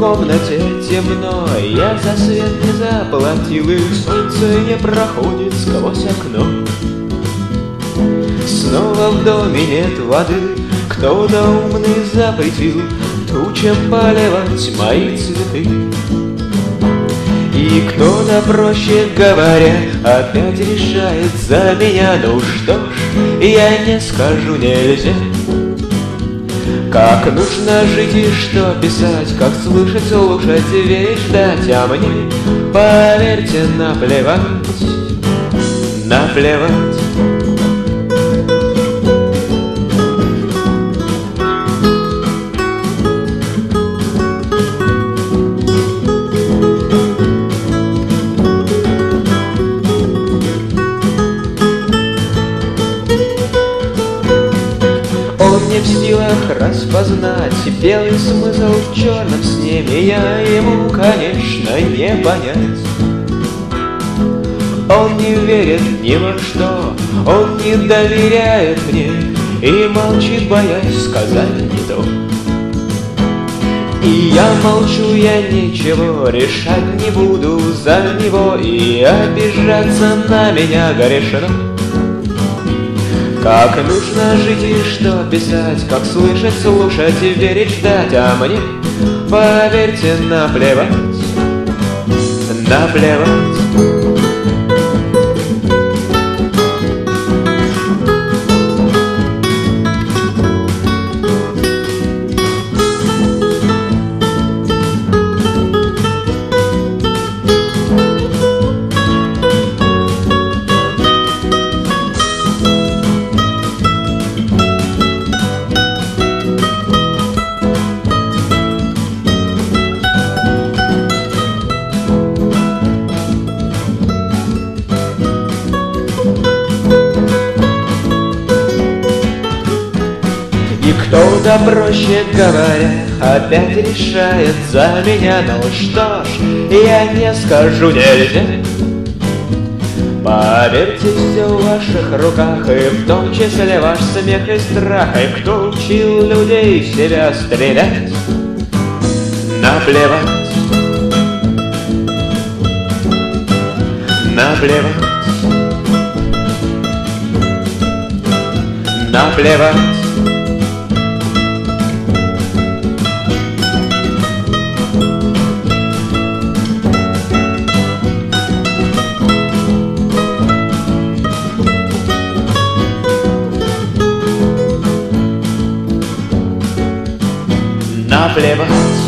комнате темно, я за свет не заплатил, и солнце не проходит сквозь окно. Снова в доме нет воды, кто-то умный запретил тучам поливать мои цветы. И кто-то, проще говоря, опять решает за меня. Ну что ж, я не скажу, нельзя. Как нужно жить и что писать, как слышать, слушать, верить, ждать. А мне, поверьте, наплевать, наплевать. Не в силах распознать белый смысл в черном сне, я ему, конечно, не понять. Он не верит ни во что, он не доверяет мне и молчит, боясь сказать не то. И я молчу, я ничего решать не буду за него, и обижаться на меня грешно. Как нужно жить и что писать, как слышать, слушать, верить, ждать. А мне, поверьте, наплевать, наплевать. Кто-то, проще говоря, опять решает за меня. Ну что ж, я не скажу, нельзя. Поверьте, все в ваших руках, и в том числе ваш смех и страх. И кто учил людей в себя стрелять? Наплевать, наплевать, наплевать. Наплевать.